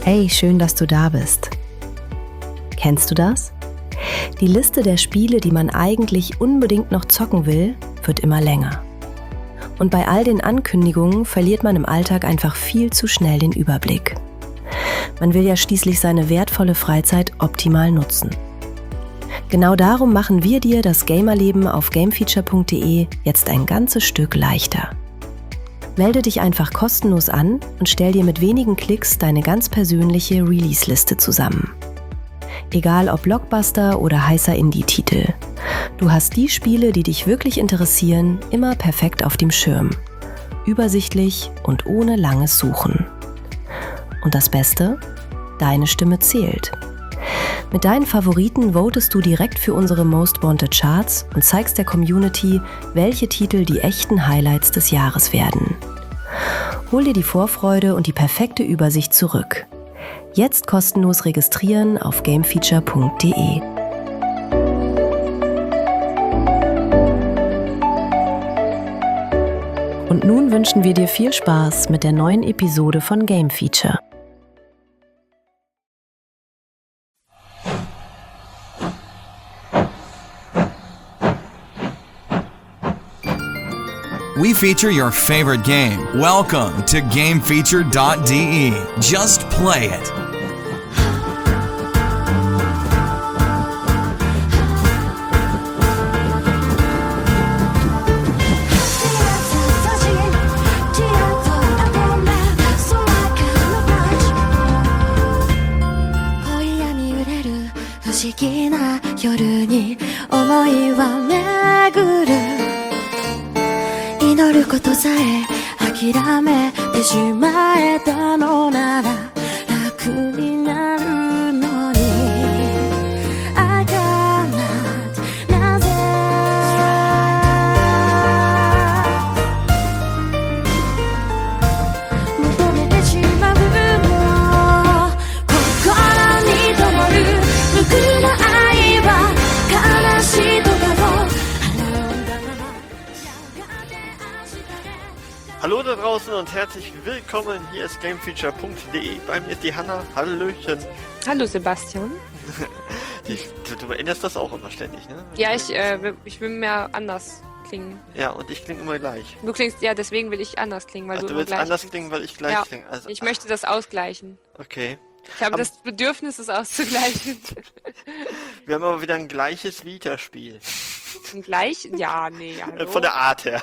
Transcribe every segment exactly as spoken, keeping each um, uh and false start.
Hey, schön, dass du da bist. Kennst du das? Die Liste der Spiele, die man eigentlich unbedingt noch zocken will, wird immer länger. Und bei all den Ankündigungen verliert man im Alltag einfach viel zu schnell den Überblick. Man will ja schließlich seine wertvolle Freizeit optimal nutzen. Genau darum machen wir dir das Gamerleben auf gamefeature punkt de jetzt ein ganzes Stück leichter. Melde dich einfach kostenlos an und stell dir mit wenigen Klicks deine ganz persönliche Release-Liste zusammen. Egal ob Blockbuster oder heißer Indie-Titel. Du hast die Spiele, die dich wirklich interessieren, immer perfekt auf dem Schirm. Übersichtlich und ohne langes Suchen. Und das Beste? Deine Stimme zählt. Mit deinen Favoriten votest du direkt für unsere Most Wanted Charts und zeigst der Community, welche Titel die echten Highlights des Jahres werden. Hol dir die Vorfreude und die perfekte Übersicht zurück. Jetzt kostenlos registrieren auf gamefeature punkt de. Und nun wünschen wir dir viel Spaß mit der neuen Episode von Game Feature. We feature your favorite game. Welcome to game feature dot de. Just play it. Hallo da draußen und herzlich willkommen, hier ist gamefeature punkt de, bei mir ist die Hanna, hallöchen. Hallo Sebastian. die, du, du erinnerst das auch immer ständig, ne? Ja, ich, äh, ich will mehr anders klingen. Ja, und ich klinge immer gleich. Du klingst, ja, deswegen will ich anders klingen, weil Ach, du, du immer willst gleich anders klingst. klingen, weil ich gleich Ja, klinge. Also, ich möchte das ausgleichen. Okay. Ich habe aber das Bedürfnis, es auszugleichen. Wir haben aber wieder ein gleiches Vita-Spiel. Und gleich? Ja, nee, hallo. Von der Art her.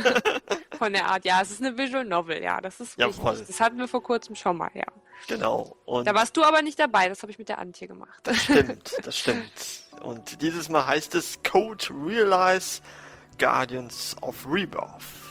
Von der Art, ja, es ist eine Visual Novel, ja, das ist Jawohl. richtig. Das hatten wir vor kurzem schon mal, ja. Genau. Und Da warst du aber nicht dabei, das habe ich mit der Antje gemacht. das stimmt, das stimmt. Und dieses Mal heißt es Code Realize Guardians of Rebirth.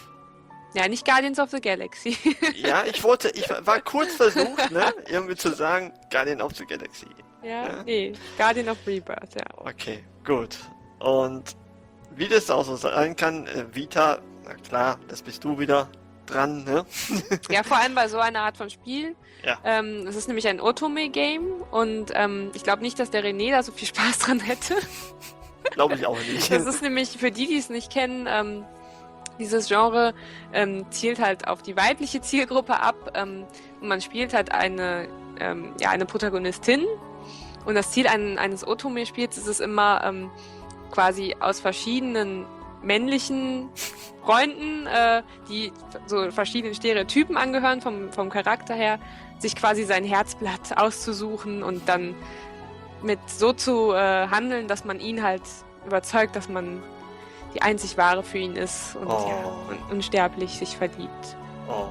Ja, nicht Guardians of the Galaxy. Ja, ich wollte, ich war kurz versucht, ne, irgendwie zu sagen, Guardian of the Galaxy. Ja, Ja? nee, Guardian of Rebirth, ja. Okay, gut. Und wie das auch so sein kann, äh, Vita, na klar, das bist du wieder dran, ne? Ja, vor allem bei so einer Art von Spiel. Ja. Ähm, es ist nämlich ein Otome-Game und ähm, ich glaube nicht, dass der René da so viel Spaß dran hätte. Glaube ich auch nicht. Das ist nämlich, für die, die es nicht kennen, ähm, dieses Genre ähm, zielt halt auf die weibliche Zielgruppe ab ähm, und man spielt halt eine, ähm, ja, eine Protagonistin und das Ziel ein, eines Otome-Spiels ist es immer ähm, quasi aus verschiedenen männlichen Freunden, äh, die so verschiedenen Stereotypen angehören vom, vom Charakter her, sich quasi sein Herzblatt auszusuchen und dann mit so zu äh, handeln, dass man ihn halt überzeugt, dass man die einzig wahre für ihn ist und Oh. ja, un unsterblich sich verliebt. Oh.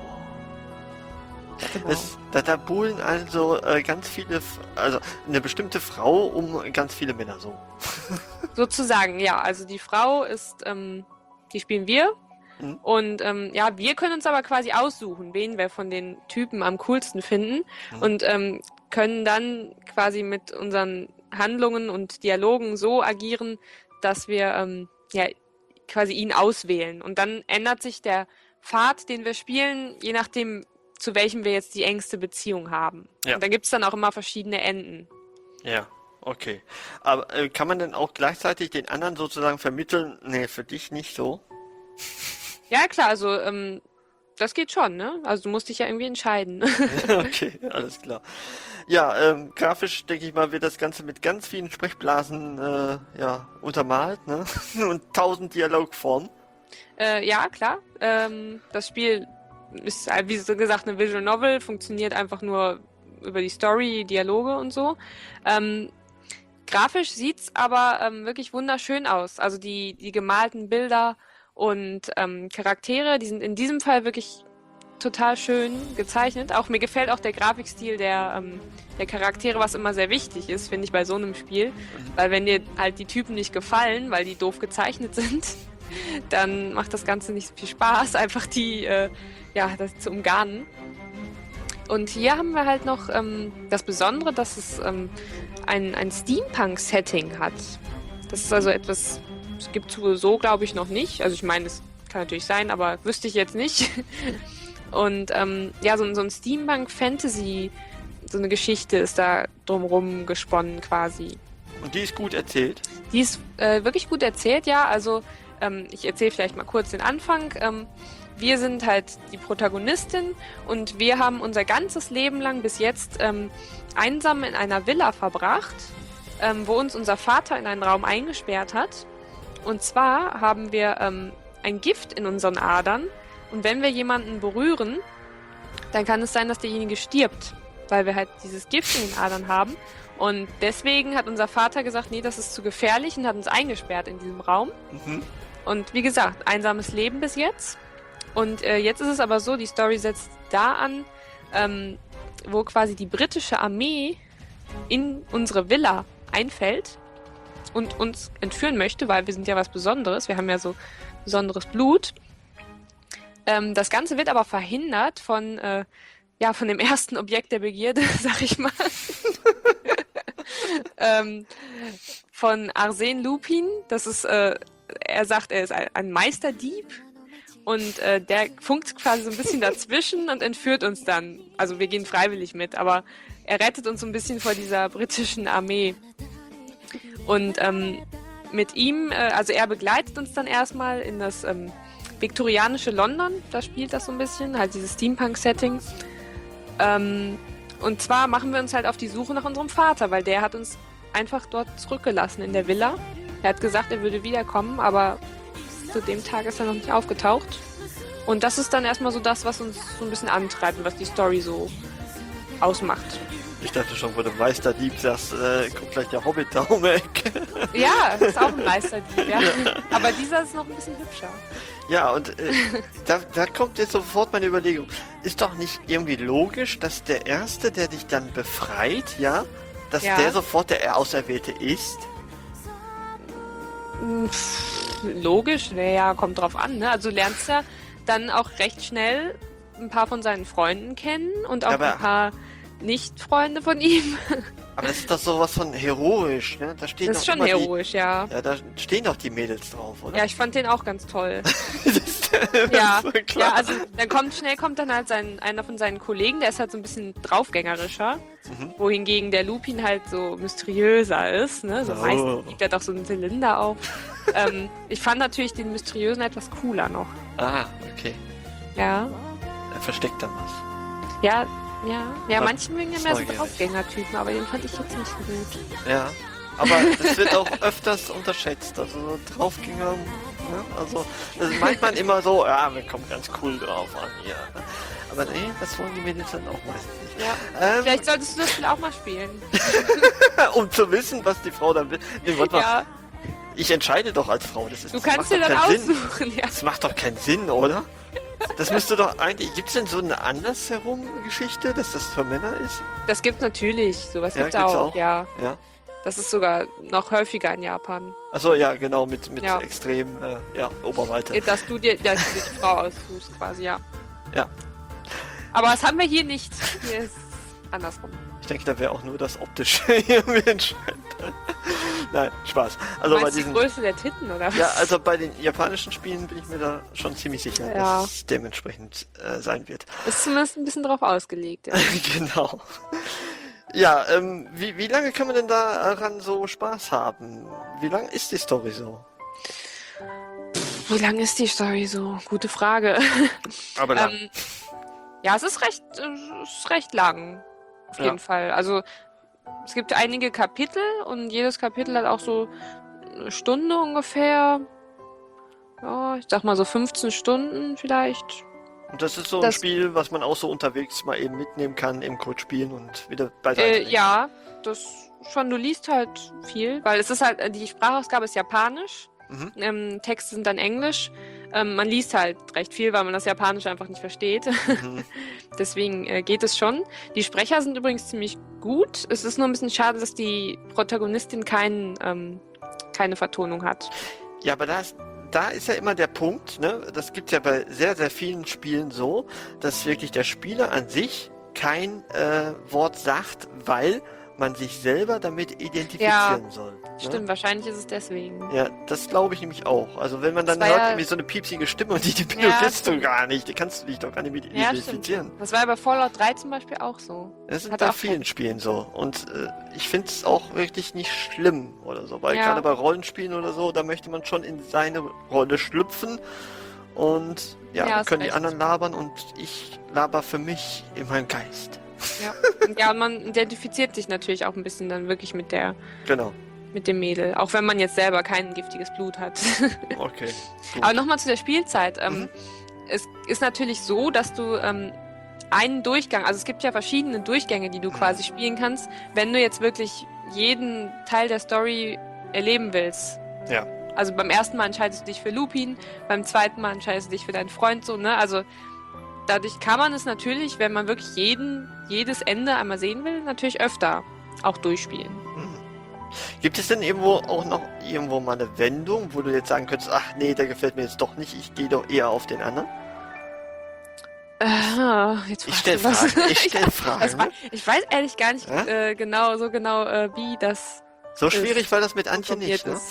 Genau. Das, da, da buhlen also äh, ganz viele, F- also eine bestimmte Frau um ganz viele Männer so. Sozusagen, ja. Also die Frau ist, ähm, die spielen wir. Mhm. Und ähm, ja, wir können uns aber quasi aussuchen, wen wir von den Typen am coolsten finden. Mhm. Und ähm, können dann quasi mit unseren Handlungen und Dialogen so agieren, dass wir ähm, ja quasi ihn auswählen. Und dann ändert sich der Pfad, den wir spielen, je nachdem, zu welchem wir jetzt die engste Beziehung haben. Ja. Und da gibt's dann auch immer verschiedene Enden. Ja, okay. Aber äh, kann man denn auch gleichzeitig den anderen sozusagen vermitteln, nee, für dich nicht so? Ja, klar, also ähm, das geht schon, ne? Also du musst dich ja irgendwie entscheiden. Okay, alles klar. Ja, ähm, grafisch denke ich mal, wird das Ganze mit ganz vielen Sprechblasen äh, ja, untermalt, ne? Und tausend Dialogformen. Äh, ja, klar. Ähm, das Spiel ist, äh, wie so gesagt, eine Visual Novel, funktioniert einfach nur über die Story, Dialoge und so. Ähm, grafisch sieht's aber ähm, wirklich wunderschön aus. Also die, die gemalten Bilder und ähm, Charaktere, die sind in diesem Fall wirklich total schön gezeichnet. Auch mir gefällt auch der Grafikstil der, ähm, der Charaktere, was immer sehr wichtig ist, finde ich, bei so einem Spiel. Weil wenn dir halt die Typen nicht gefallen, weil die doof gezeichnet sind, dann macht das Ganze nicht so viel Spaß, einfach die, äh, ja, das zu umgarnen. Und hier haben wir halt noch ähm, das Besondere, dass es ähm, ein, ein Steampunk-Setting hat. Das ist also etwas, es gibt so, glaube ich, noch nicht. Also ich meine, es kann natürlich sein, aber wüsste ich jetzt nicht. Und ähm, ja, so, so ein Steampunk-Fantasy, so eine Geschichte ist da drumherum gesponnen quasi. Und die ist gut erzählt? Die ist äh, wirklich gut erzählt, ja. Also ähm, ich erzähle vielleicht mal kurz den Anfang. Ähm, wir sind halt die Protagonistin und wir haben unser ganzes Leben lang bis jetzt ähm, einsam in einer Villa verbracht, ähm, wo uns unser Vater in einen Raum eingesperrt hat. Und zwar haben wir ähm, ein Gift in unseren Adern. Und wenn wir jemanden berühren, dann kann es sein, dass derjenige stirbt, weil wir halt dieses Gift in den Adern haben. Und deswegen hat unser Vater gesagt, nee, das ist zu gefährlich und hat uns eingesperrt in diesem Raum. Mhm. Und wie gesagt, einsames Leben bis jetzt. Und äh, jetzt ist es aber so, die Story setzt da an, ähm, wo quasi die britische Armee in unsere Villa einfällt und uns entführen möchte, weil wir sind ja was Besonderes, wir haben ja so besonderes Blut. Ähm, das Ganze wird aber verhindert von, äh, ja, von dem ersten Objekt der Begierde, sag ich mal. ähm, von Arsène Lupin. Das ist, äh, er sagt, er ist ein, ein Meisterdieb. Und äh, der funkt quasi so ein bisschen dazwischen und entführt uns dann. Also wir gehen freiwillig mit, aber er rettet uns so ein bisschen vor dieser britischen Armee. Und ähm, mit ihm, äh, also er begleitet uns dann erstmal in das ähm, viktorianische London, da spielt das so ein bisschen, halt dieses Steampunk-Setting. Ähm, und zwar machen wir uns halt auf die Suche nach unserem Vater, weil der hat uns einfach dort zurückgelassen in der Villa. Er hat gesagt, er würde wiederkommen, aber zu dem Tag ist er noch nicht aufgetaucht. Und das ist dann erstmal so das, was uns so ein bisschen antreibt und was die Story so ausmacht. Ich dachte schon, wo du Meisterdieb sagst, äh, kommt gleich der Hobbit da um die Ecke. Ja, das ist auch ein Meisterdieb, ja. Aber dieser ist noch ein bisschen hübscher. Ja, und äh, da, da kommt jetzt sofort meine Überlegung. Ist doch nicht irgendwie logisch, dass der Erste, der dich dann befreit, ja, dass Ja. der sofort der Auserwählte ist? Pff, logisch, naja, kommt drauf an, ne? Also du lernst ja dann auch recht schnell ein paar von seinen Freunden kennen und auch Aber- ein paar Nicht-Freunde von ihm. Aber das ist doch sowas von heroisch, ne? Da stehen Das doch ist schon immer heroisch, ja. Die, ja, da stehen doch die Mädels drauf, oder? Ja, ich fand den auch ganz toll. das ist, das Ja, ist so klar. ja, also dann kommt schnell kommt dann halt sein, einer von seinen Kollegen, der ist halt so ein bisschen draufgängerischer, Mhm. wohingegen der Lupin halt so mysteriöser ist, ne? So Oh. meistens liegt er doch so einen Zylinder auf. ähm, ich fand natürlich den mysteriösen etwas cooler noch. Ah, okay. Ja, Er versteckt dann was. ja, ja. Ja, War- manchen mögen ja mehr so neugierig. Draufgänger-Typen, aber den fand ich jetzt nicht so gut. Ja. Aber das wird auch öfters unterschätzt. Also so Draufgänger, ne? Also das meint man immer so, ja, wir kommen ganz cool drauf an hier. Ne? Aber nee, das wollen die Mädels dann auch meistens nicht. Ja. Ähm, Vielleicht solltest du das Spiel auch mal spielen. um zu wissen, was die Frau dann will. Nee, warte mal. Ja, Ich entscheide doch als Frau. Das ist, du das kannst macht dir doch dann keinen Sinn. aussuchen, ja. Das macht doch keinen Sinn, oder? Das müsste doch eigentlich... Gibt es denn so eine andersherum Geschichte, dass das für Männer ist? Das gibt's natürlich, sowas Ja, gibt's gibt's auch, auch? ja. Ja. Das ist sogar noch häufiger in Japan. Achso, ja, genau, mit, mit Ja. extrem, äh, ja, Oberweite. Dass du dir, dass du dir die Frau aussuchst, quasi, ja. Ja. Aber das haben wir hier nicht. Hier ist andersrum. Ich denke, da wäre auch nur das Optische irgendwie entscheidend. Nein, Spaß. Also Meinst bei du die diesen... Größe der Titten, oder was? Ja, also bei den japanischen Spielen bin ich mir da schon ziemlich sicher, Ja. dass es dementsprechend äh, sein wird. Ist zumindest ein bisschen drauf ausgelegt, ja. Genau. Ja, ähm, wie, wie lange kann man denn daran so Spaß haben? Wie lang ist die Story so? Wie lang ist die Story so? Gute Frage. Aber lang. ähm, ja, es ist recht, äh, es ist recht lang. Auf Ja. jeden Fall. Also es gibt einige Kapitel und jedes Kapitel hat auch so eine Stunde ungefähr. Ja, ich sag mal so fünfzehn Stunden vielleicht. Und das ist so ein Das- Spiel, was man auch so unterwegs mal eben mitnehmen kann, im Code spielen und wieder beiseite Äh, legen. ja, das schon, du liest halt viel, weil es ist halt, äh, die Sprachausgabe ist japanisch, Mhm. ähm, Texte sind dann Englisch. Ähm, man liest halt recht viel, weil man das Japanisch einfach nicht versteht. Mhm. Deswegen äh, geht es schon. Die Sprecher sind übrigens ziemlich gut. Es ist nur ein bisschen schade, dass die Protagonistin kein, ähm, keine Vertonung hat. Ja, aber da ist, da ist ja immer der Punkt, ne? Das gibt ja bei sehr, sehr vielen Spielen so, dass wirklich der Spieler an sich kein äh, Wort sagt, weil man sich selber damit identifizieren soll. Ne? Stimmt, wahrscheinlich ist es deswegen. Ja, das glaube ich nämlich auch. Also wenn man dann Das war hört, ja- irgendwie so eine piepsige Stimme und die, die Ja, benutzt du stimmt. gar nicht, die kannst du dich doch gar nicht mit Ja, stimmt. identifizieren. Das war ja bei Fallout drei zum Beispiel auch so. Das ist Hat bei auch vielen Spielen so. Und äh, ich finde es auch wirklich nicht schlimm oder so, weil Ja. gerade bei Rollenspielen oder so, da möchte man schon in seine Rolle schlüpfen und ja, Ja, dann hast können die recht. anderen labern und ich laber für mich in meinem Geist. Ja. Und ja, und man identifiziert sich natürlich auch ein bisschen dann wirklich mit der, Genau. mit dem Mädel. Auch wenn man jetzt selber kein giftiges Blut hat. Okay. Gut. Aber nochmal zu der Spielzeit. Ähm, Mhm. Es ist natürlich so, dass du ähm, einen Durchgang, also es gibt ja verschiedene Durchgänge, die du Mhm. quasi spielen kannst, wenn du jetzt wirklich jeden Teil der Story erleben willst. Ja. Also beim ersten Mal entscheidest du dich für Lupin, beim zweiten Mal entscheidest du dich für deinen Freund, so, ne? Also dadurch kann man es natürlich, wenn man wirklich jeden, jedes Ende einmal sehen will, natürlich öfter auch durchspielen. Mhm. Gibt es denn irgendwo auch noch irgendwo mal eine Wendung, wo du jetzt sagen könntest, ach nee, der gefällt mir jetzt doch nicht, ich gehe doch eher auf den anderen? Äh, jetzt Ich fragst stell du was. Fragen, ich stell Das Fragen. war, ich weiß ehrlich gar nicht Ja? äh, genau, so genau, äh, wie das So schwierig war das mit Antje formuliert nicht, ne?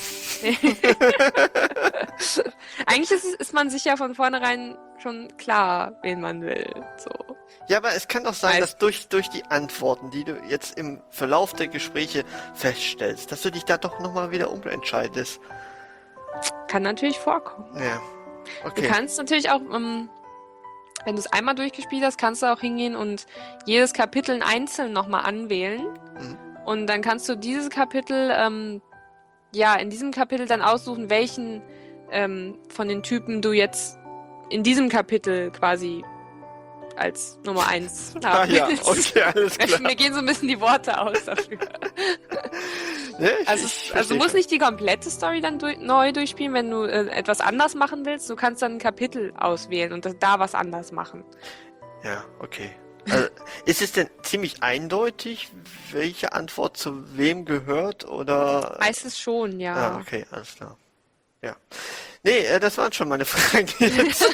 ist. Eigentlich ist, es- ist man sich ja von vornherein schon klar, wen man will. So. Ja, aber es kann doch sein, Weiß- dass durch, durch die Antworten, die du jetzt im Verlauf der Gespräche feststellst, dass du dich da doch nochmal wieder umentscheidest. Kann natürlich vorkommen. Ja. Du Okay. kannst natürlich auch, ähm, wenn du es einmal durchgespielt hast, kannst du auch hingehen und jedes Kapitel einzeln nochmal anwählen. Mhm. Und dann kannst du dieses Kapitel, ähm, ja, in diesem Kapitel dann aussuchen, welchen ähm, von den Typen du jetzt in diesem Kapitel quasi als Nummer eins Ah haben ja, willst. okay, alles klar. Mir gehen so ein bisschen die Worte aus dafür. Ne, ich- Also, ich es- also versteh du musst schon. nicht die komplette Story dann durch, neu durchspielen, wenn du äh, etwas anders machen willst. Du kannst dann ein Kapitel auswählen und das, da was anders machen. Ja, okay. Also, ist es denn ziemlich eindeutig, welche Antwort zu wem gehört, oder? Meistens schon, ja. Ah, okay, alles klar. Ja. Nee, äh, das waren schon meine Fragen jetzt.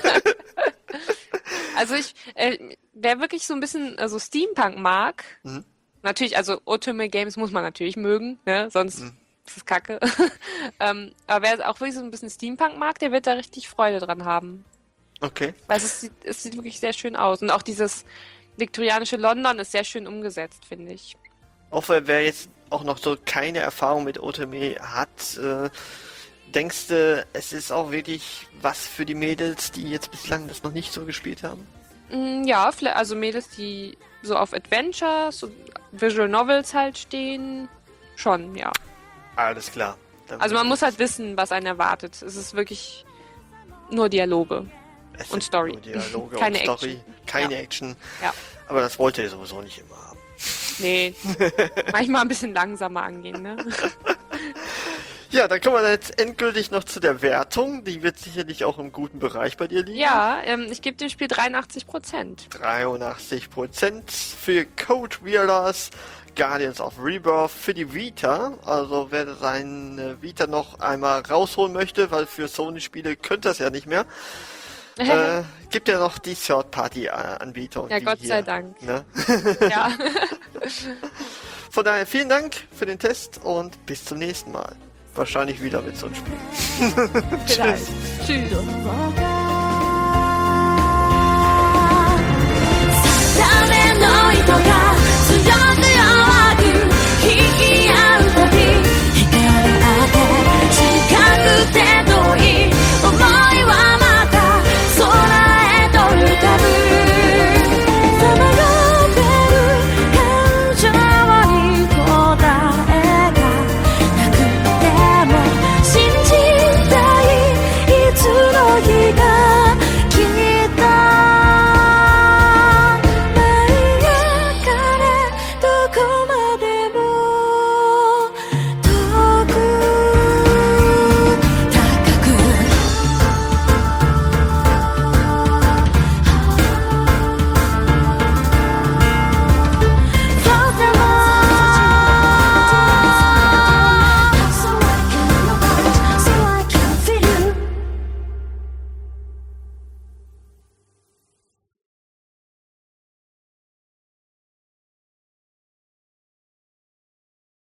Also ich, äh, wer wirklich so ein bisschen äh, so Steampunk mag, Mhm. natürlich, also Otome Games muss man natürlich mögen, ne? Sonst Mhm. ist es kacke. ähm, aber wer auch wirklich so ein bisschen Steampunk mag, der wird da richtig Freude dran haben. Okay. Weil es sieht, es sieht wirklich sehr schön aus. Und auch dieses viktorianische London ist sehr schön umgesetzt, finde ich. Auch weil wer jetzt auch noch so keine Erfahrung mit Otome hat, äh, denkst du, es ist auch wirklich was für die Mädels, die jetzt bislang das noch nicht so gespielt haben? Mm, Ja, vielleicht- also Mädels, die so auf Adventures und Visual Novels halt stehen, schon, ja. Alles klar. Dann Also man muss halt wissen, was einen erwartet. Es ist wirklich nur Dialoge. es und sind Story. nur Dialoge Keine und Story, Action. keine Ja. Action. Ja. Aber das wollte ihr sowieso nicht immer haben. Nee, manchmal ein bisschen langsamer angehen, ne? Ja, dann kommen wir jetzt endgültig noch zu der Wertung. Die wird sicherlich auch im guten Bereich bei dir liegen. Ja, ähm, ich gebe dem Spiel dreiundachtzig Prozent. dreiundachtzig Prozent für Code Wheelers Guardians of Rebirth für die Vita. Also wer seine Vita noch einmal rausholen möchte, weil für Sony-Spiele könnte das ja nicht mehr, äh, gibt ja noch die Third-Party-Anbieter. Ja, wie Gott hier, sei Dank. Ne? Ja. Von daher vielen Dank für den Test und bis zum nächsten Mal. Wahrscheinlich wieder mit so einem Spiel. Vielleicht. Tschüss. Dame